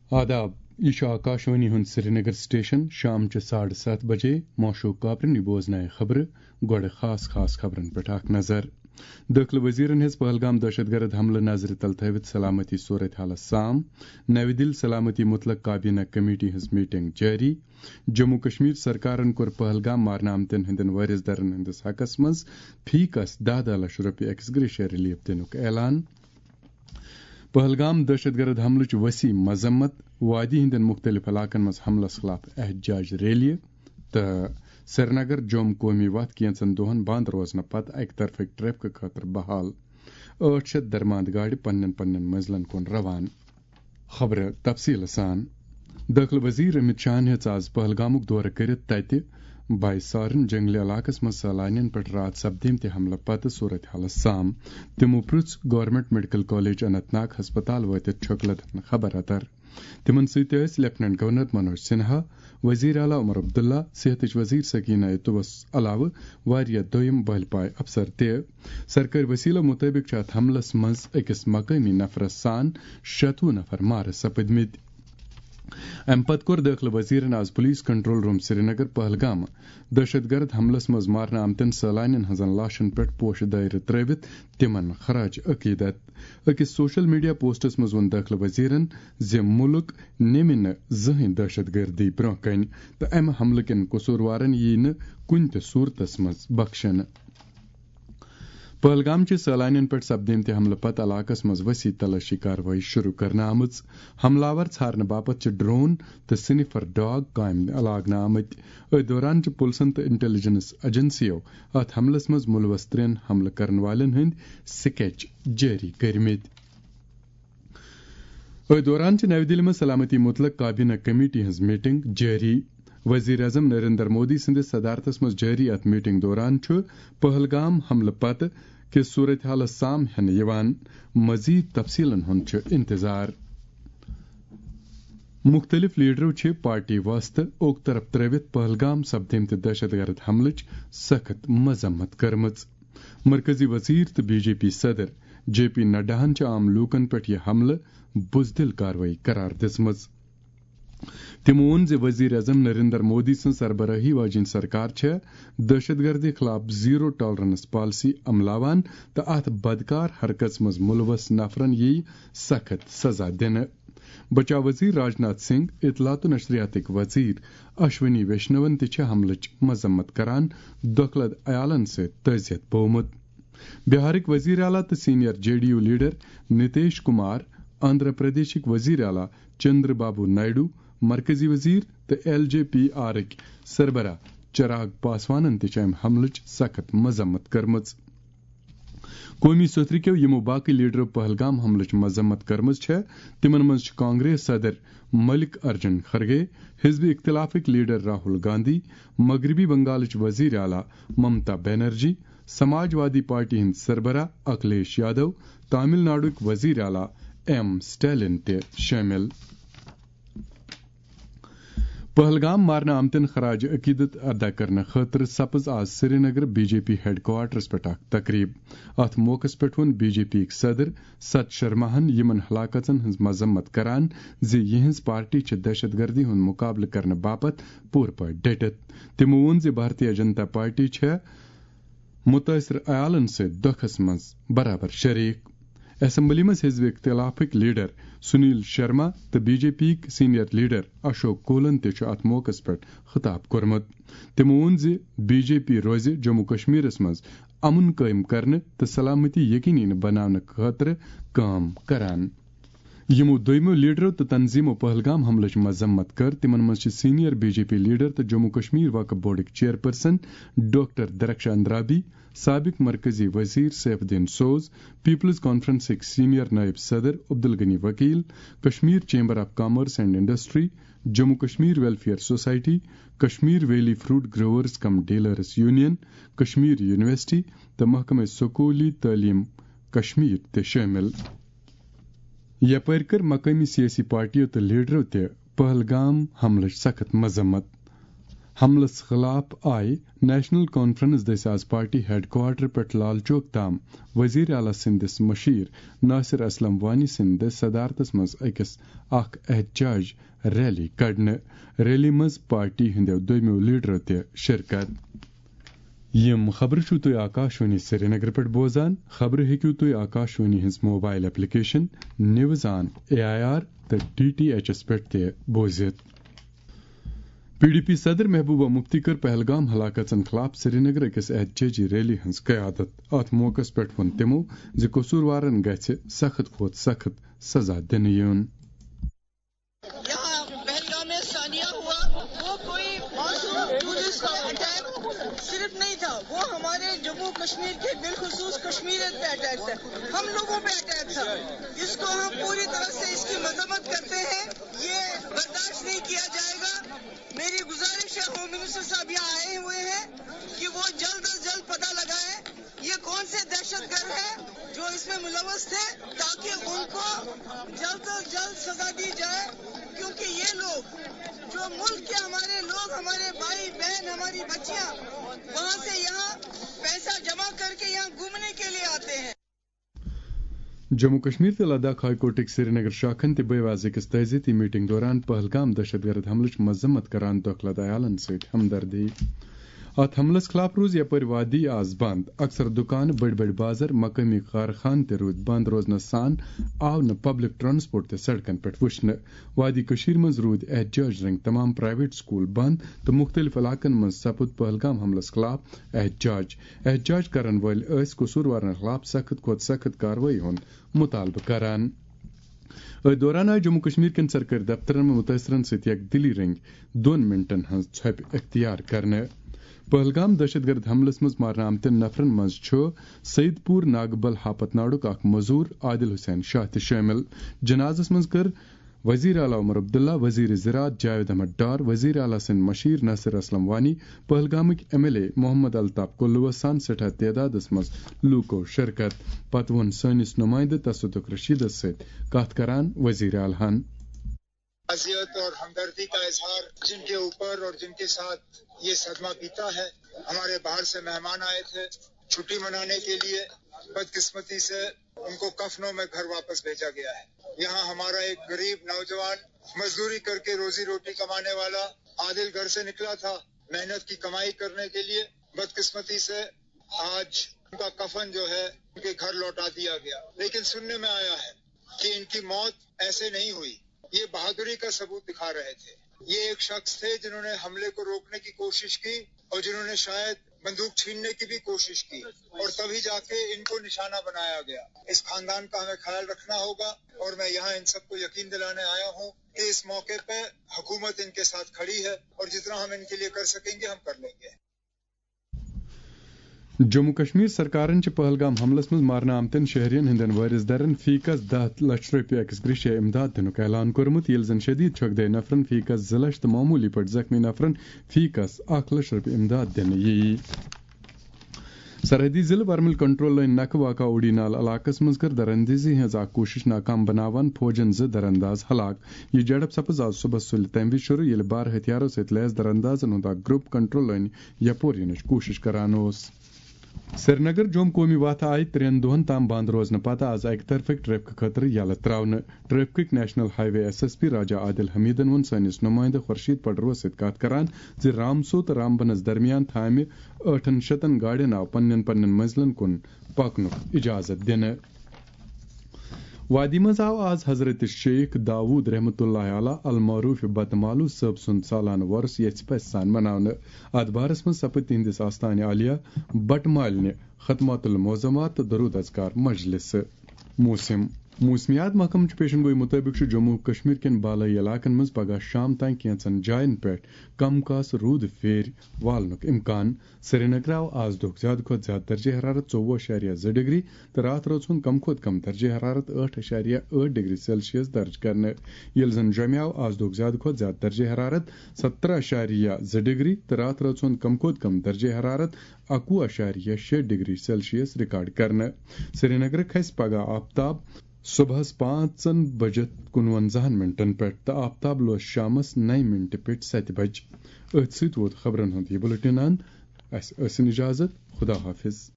آداب، یہ آکاشوانی ہند سری نگر سٹیشن شام 7:30 بجے موشو کابرن بوزنائے خبر گوڑ خاص خبرن پہ اخ نظر۔ داخلہ وزیرن ہز پہلگام دہشت گرد حملہ نظر تل تھوت سلامتی صورت حالس سام۔ نو دل سلامتی مطلق کابینہ کمیٹی ہز میٹنگ جاری۔ جموں کشمیر سرکارن کور پہلگام مارنہ آمتن ہندن وارث درن ہندس حقس مز فی کس 10 لچھ روپیہ ایکس گریشیا ریلیف دنک اعلان۔ پہلگام دہشت گرد حملچ وسیع مذمت، وادی ہندن مختلف علاقن مز حملس خلاف احتجاج ریلی تو سری نگر جوم قومی وتھ کینچن دہن بند روزنہ پتہ اکہ طرفک ٹریفک خاطر بحال، 800 درماند گاڑی پنن منزلن کن روان۔ خبر تفصیل سان۔ داخلہ وزیر امت شاہ ہیژ آز پہلگامک دورہ کرت تتہ بائی سارن جنگلی علاقس مز سالانین پہ رات سپدیمتہ حملہ پتہ صورت حالس سام۔ تمو پرژھ government medical college Anantnag ہسپتال واتت چھکلت خبر اتر۔ تمن ست لیفٹنٹ گورنر منوج سنہا، وزیر اعلیٰ عمر عبداللہ، صحت وزیر سکینہ اتوس علاوہ واریاہ دویم بہل پائے افسر تہ۔ سرکاری وسیلہ مطابق ات حملس مز اکس مقامی نفرس سان 60 نفر مارٕ سپدمت۔ ام پتہ کور داخلہ وزیرن آز police control room Srinagar Pahalgam دہشت گرد حملس مز مارنہ آمتن سالانین ہزن لاشن پہ پوش دائر ترٲوِتھ تمن خراج عقیدت۔ اکس سوشل میڈیا پوسٹس مز ون داخلہ وزیرن زِ ملک نمہِ نہٕ زٕہٕنۍ دہشت گردی برونٛہہ کنہِ تہٕ امہِ حملہٕ کٮ۪ن قصوٗروارن یی نہٕ کُنہِ تہِ صوٗرتس منٛز بخشنہٕ۔ پہلگام چہ سالانین پہ سپدیمتہ حملہ پتہ علاقس مز وسیع تلاشی کاروٲیی شروع کرنہٕ آمٕژ۔ حملاور ژھارنہٕ باپت چھ ڈرون تہٕ سنیفر ڈاگ کامہِ لاگنہٕ آمٕتۍ۔ اتھ دوران چھ پُلسن تہٕ انٹیلیجنس ایجنسیو اتھ حملس مز ملوث 3 حملہٕ کرن والٮ۪ن ہٕنٛدۍ سکیچ جٲری کٔرمٕتۍ۔ اتھ دوران چھ نو دہلی مز سلامتی مطلق کابینہ کمیٹی ہنٛز میٹنگ جاری۔ وزیر اعظم نریندر مودی سندس صدارتس مز جاری ات میٹنگ دوران چھ پہلگام حملہ پتہ کس صورتحالس سام ہینہ یوان۔ مزید تفصیلن ہند چھ انتظار۔ مختلف لیڈرو چھ پارٹی واسطہ اوک طرف ترٲوِتھ پہلگام سپدیمتہ دہشت گرد حملچ سخت مذمت کرمژ۔ مرکزی وزیر تو بی جے پی صدر جے پی نڈاہن چھ عام لوکن پہ یہ حملہ بزدل کاروٲیی قرار دژمٕژ۔ تمو ووٚن زِ وزیر اعظم نریندر مودی سن سربراہی واجین سرکار چھےٚ دہشت گردی خلاف زیرو ٹالرنس پالسی عملاوان تو ات بدکار حرکت مز ملوث نفرن یی سخت سزا دنہٕ۔ بچاو وزیر راجناتھ سنگھ، اطلاعات و نشریاتک وزیر اشونی ویشنون تہ چھ حملچ مذمت کران دۄکھلد عیالن سۭتۍ تعزیت بومت۔ بہارک وزیر اعلیٰ تو senior J D U leader Nitish Kumar, Andhra پردیشک وزیر اعلیٰ چندر بابو نائیڈو، مرکزی وزیر تو ایل جے پی آرک سربراہ چراغ پاسوانن تہ امہ حملچ سخت مذمت کرمژ۔ قومی صدرکیو یمو باقی لیڈرو پہلگام حملچ مذمت کرمژ چھےٚ تمن مز کانگریس صدر ملک ارجن کھرگے، حزب اختلافک لیڈر راہل گاندھی، مغربی بنگالچ وزیر اعلیٰ ممتا بینرجی، سماج وادی پارٹی ہند سربراہ اکھلیش یادو، تامل ناڈوک وزیر اعلیٰ ایم سٹالن تہ شامل۔ پہلگام مارنہ آمتن خراج عقیدت ادا کرنے خاطر سپز آز Srinagar B J P headquarters پہ اخ تقریب۔ ات موقع پہ ون بی جے پی صدر ست شرماہن یمن ہلاکتن ہز مذمت کران زِ یہنز پارٹی چھ دہشت گردی ہند مقابلہ کرنے باپت پور پٲٹھۍ ڈٹت۔ تمو ووٚن زِ بھارتیہ جنتا پارٹی چھےٚ متاثر عیالن سۭتۍ دۄکھس منٛز برابر شریک۔ اسمبلی مز حزب اختلافک لیڈر سنیل شرما تو B J P senior leader Ashok کولن تہ ات موقع پہ خطاب کورمت۔ تمو ووٚن زِ بی جے پی روزِ جموں کشمیرس مز امن قائم کرنے تو سلامتی یقینی بناونہٕ خاطر کٲم کران۔ یمو دویمو لیڈرو تو تنظیمو پہلگام حملچ مذمت کر تمن مز چھ senior B J P leader تو جموں کشمیر وقف بورڈک چیئرپرسن ڈاکٹر درخشا اندرابی، سابق مرکزی وزیر سیف الدین سوز، پیپلز کانفرنسک سینئر نائب صدر Abdul Ghani Vakil, Kashmir chamber of commerce and industry, Jammu Kashmir welfare society, Kashmir valley fruit growers cum dealers union, Kashmir university تو محکمہ سکولی تعلیم کشمیر تہ شامل۔ یپٲرۍ کر مقامی سیاسی پارٹیو تو لیڈرو تہ پہلگام حملچ سخت مذمت۔ حملس خلاف آئی نیشنل کانفرنس دس آز پارٹی ہیڈ کوارٹر پہ لال چوک تام وزیر اعلیٰ سندس مشیر ناصر اسلم وانی سند صدارتس مز اکس اخ احتجاج ریلی کڑنے ریلی مز پارٹی ہندو دویمو لیڈرو تہ شرکت یم خبر چھو تُہۍ آکاشوانی سری نگر پہ بوزان خبر ہیکو تُہۍ آکاشوانی ہنز mobile application news on AIR تو DTH پہ تہ بوزت PDP صدر محبوبہ مفتی کر پہلگام ہلاکتن خلاف سری نگر اکس احتجاجی ریلی ہنز قیادت ات موقع پہ ون تمو زِ قصوروارن گژھِ سخت کھوت سخت سزا دنہٕ یُن صرف نہیں تھا، وہ ہمارے جموں کشمیر کے بالخصوص کشمیریت پہ اٹیک تھا، ہم لوگوں پہ اٹیک تھا، اس کو ہم پوری طرح سے اس کی مذمت کرتے ہیں، یہ برداشت نہیں کیا جائے گا۔ میری گزارش ہے ہوم منسٹر صاحب یہاں آئے ہوئے ہیں کہ وہ جلد از جلد پتہ لگائیں یہ کون سے دہشت گرد ہیں جو اس میں ملوث تھے، تاکہ ان کو جلد از جلد سزا دی جائے، کیونکہ یہ لوگ جو ملک کے ہمارے لوگ، ہمارے بھائی بہن، ہماری بچیاں وہاں سے یہاں پیسہ جمع کر کے یہاں گھومنے کے لیے آتے ہیں۔ جموں کشمیر تو لداخ ہائی کورٹک سری نگر شاخن تہ بے کس تعزیتی میٹنگ دوران پہلگام دہشت گرد حملچ مذمت کران دخلت عیالن ست ہمدردی ات حملس خلاف روز یپر وادی آز بند، اکثر دکان بڑ بازر مقامی کارخان تہ رود بند روزنس سان آو نہ پبلک ٹرانسپورٹ تہ سڑکن پہ وچھنے وادی کشیر مز رود احتجاج رنگ تمام پرائیویٹ سکول بند تو مختلف علاقن مز سپد پہلگام حملس خلاف احتجاج کرن ول اس قصوروارن خلاف سخت کھوت سخت کاروٲیی ہند مطالبہ کران۔ دوران آئی جموں کشمیر کن سرکاری دفترن میں متاثرن ست یک دلی رنگ 2 منٹن ہز ژھپ اختیار کرنے۔ پہلگام دہشت گرد حملس مز مارنہ آمتن نفرن مز سعید پور ناگبل ہاپت ناڑک اخ مزور عادل حسین شاہ تہ شامل۔ جنازس مز کر وزیر اعلیٰ عمر عبداللہ، وزیر زراعت جاوید احمد ڈار، وزیر اعلیٰ سند مشیر ناصر اسلم وانی، پہلگامک MLA محمد الطاف کلوس سان سٹھا تعدادس مز لوکو شرکت پتہ ون سانس نمائندہ تصدق رشید ست کت کران وزیر اعلیٰ تعزیت اور ہمدردی کا اظہار جن کے اوپر اور جن کے ساتھ یہ صدمہ پیتا ہے۔ ہمارے باہر سے مہمان آئے تھے چھٹی منانے کے لیے، بدقسمتی سے ان کو کفنوں میں گھر واپس بھیجا گیا ہے۔ یہاں ہمارا ایک غریب نوجوان مزدوری کر کے روزی روٹی کمانے والا عادل گھر سے نکلا تھا محنت کی کمائی کرنے کے لیے، بدقسمتی سے آج ان کا کفن جو ہے ان کے گھر لوٹا دیا گیا۔ لیکن سننے میں آیا ہے کہ ان کی موت ایسے نہیں ہوئی، یہ بہادری کا ثبوت دکھا رہے تھے۔ یہ ایک شخص تھے جنہوں نے حملے کو روکنے کی کوشش کی اور جنہوں نے شاید بندوق چھیننے کی بھی کوشش کی، اور تبھی جا کے ان کو نشانہ بنایا گیا۔ اس خاندان کا ہمیں خیال رکھنا ہوگا، اور میں یہاں ان سب کو یقین دلانے آیا ہوں کہ اس موقع پہ حکومت ان کے ساتھ کھڑی ہے، اور جتنا ہم ان کے لیے کر سکیں گے ہم کر لیں گے۔ جموں کشمیر سرکارن پہلگام حملس مز مارنہ آمتن شہرین ہندین وارث درن فی کس 10 لچھ روپیہ ایکس گریشیا امداد دنک اعلان کورمت، یل زن شدید چھکدے نفرن فی کس 2 لچھ تو معمولی پٹ زخمی نفرن فی کس 1 لچھ روپیہ امداد دن یی۔ سرحدی ضلع ورمل کنٹرول لائن نکھ واقع اوڑی نال علاقس مز کر درندیزی ہز اخ کوشش ناکام بناوان فوجن 2 درانداز ہلاک۔ یہ جھڑپ سپز آز صبح سلہ تمہ وز شروع یل بار ہتھیاروں ست لیس دراندازن ہند اخ گروپ کنٹرول لائن یپور ینچ کوشش کران اوس۔ سری نگر جوم قومی وتھ آئی 3 دہن تام بند روزنہ پتہ آز اکہ طرفک ٹریفک خاطر یلہ تراونہ۔ ٹریفکک national highway SSP Raja Adil حمیدن ون سانس نمائندہ خورشید پڈرو ست کت کران زِ رامسو تو رامبنس درمیان تھامہ 800 گاڑین آو پنن منزلن کن پکنک اجازت دنہ۔ وادی مز آو آز حضرت شیخ داود رحمۃ اللہ علیہ المعروف بتمالو صٲب سند سالانہ وۄرس یژھِ پژھِ سان مناونہ۔ اتھ بارس مز سپد تہندس آستانہ عالیہ بٹ مالنہ ختمات المعظمات تو درود اذکار مجلس۔ موسمیات محکمہ پیشن گوئی مطابق جموں کشمیر کن بالائی علاقن مز پگہ شام تان کینچن جائن پہ کم کاس رود پھیر والنک امکان۔ سری نگر آو آز دہ زیادہ کھت زیادہ درجہ حرارت 24.2 ڈگری تو رات روز کم کھت کم درجہ حرارت 8.8 ڈگری سیلسیس درج کرنے، یل زن جمع آو آز دہ زیادہ کھت زیادہ درجہ حرارت 17.2 ڈگری تو رات روز کم کھت کم درجہ حرارت 21.6 ڈگری سیلسیس ریکارڈ کرنے۔ سری نگر کھس پگہ آفتاب صبحس 5:59 پٮ۪ٹھ تہٕ آفتاب لوس شامس 9 پٮ۪ٹھ 7 بج. أتھۍ سۭتۍ ووت خبرن ہُنٛد یہِ بُلٹن اند. اسہِ ٲسِن اجازت. خدا حافظ.